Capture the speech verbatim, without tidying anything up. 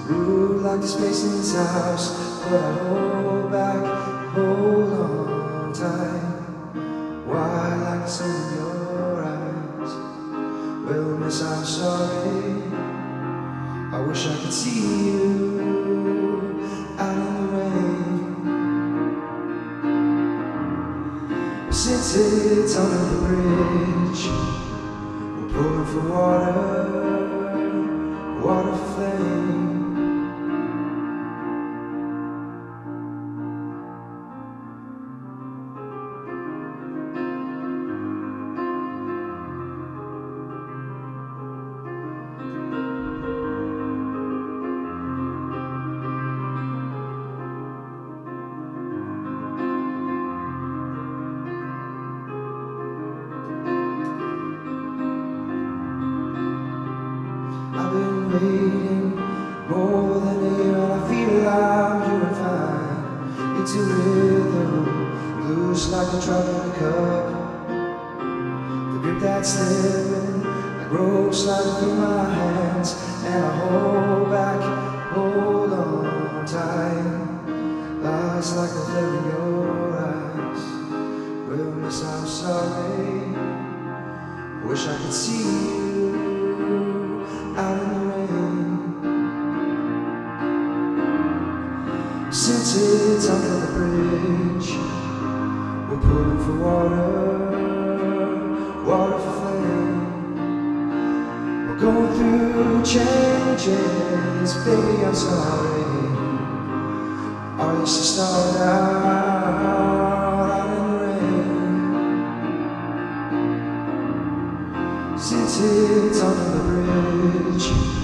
Rude like the space in this house, but I hold back, hold on tight. Why like the sun in your eyes? Well, miss, I'm sorry. I wish I could see you out in the rain. Since it's under the bridge, we're pulling for water, water for flame. I've been waiting more than a year, and I feel I'm doing fine. Into rhythm, loose like a drop in a cup. The grip that's slipping, like rope sliding through my hands, and I hold back, hold on tight. Lies like a flare in your eyes. Well, miss, I'm sorry. I wish I could see you out in the rain. Since it's under the bridge, we're pulling for water, water for flame. We're going through changes, baby, I'm sorry. I used to start out, out in the rain. Since it's under the bridge,